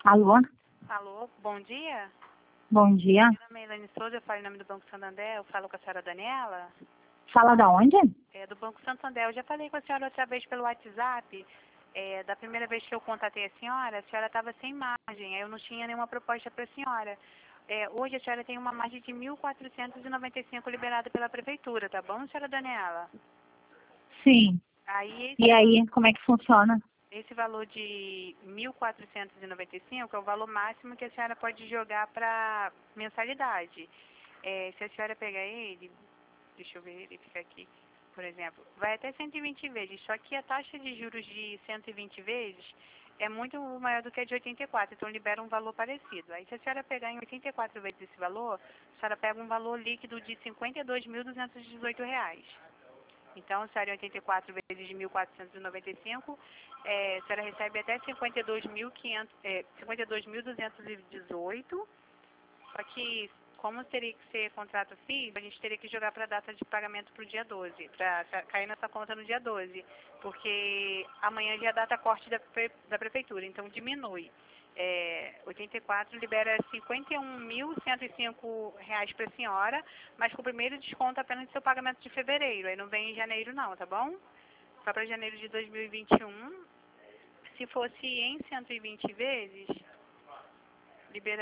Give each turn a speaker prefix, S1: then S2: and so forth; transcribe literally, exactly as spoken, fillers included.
S1: Alô?
S2: Alô, bom dia.
S1: Bom dia.
S2: Meu nome é Elaine Souza, eu falo em nome do Banco Santander, eu falo com a senhora Daniela.
S1: Fala da onde?
S2: É do Banco Santander, eu já falei com a senhora outra vez pelo WhatsApp. É, da primeira vez que eu contatei a senhora, a senhora estava sem margem, aí eu não tinha nenhuma proposta para a senhora. É, hoje a senhora tem uma margem de mil quatrocentos e noventa e cinco liberada pela prefeitura, tá bom, senhora Daniela?
S1: Sim.
S2: Aí
S1: E aí, como é que funciona?
S2: esse valor de mil quatrocentos e noventa e cinco é o valor máximo que a senhora pode jogar para mensalidade. É, se a senhora pegar ele, deixa eu verificar aqui, por exemplo, vai até cento e vinte vezes, só que a taxa de juros de cento e vinte vezes é muito maior do que a de oitenta e quatro, então libera um valor parecido. Aí se a senhora pegar em oitenta e quatro vezes esse valor, a senhora pega um valor líquido de cinquenta e dois mil duzentos e dezoito reais. Então, a senhora em oitenta e quatro vezes de mil quatrocentos e noventa e cinco, é, a senhora recebe até cinquenta e dois mil quinhentos, é, cinquenta e dois mil duzentos e dezoito, só que, como teria que ser contrato fixo, a gente teria que jogar para a data de pagamento para o dia doze, para cair nessa conta no dia doze, porque amanhã já é a data corte da, pre, da prefeitura, então diminui. É, oitenta e quatro libera cinquenta e um mil cento e cinco reais para a senhora, mas com o primeiro desconto apenas do seu pagamento de fevereiro, aí não vem em janeiro não, tá bom? Só para janeiro de dois mil e vinte e um, se fosse em cento e vinte vezes, libera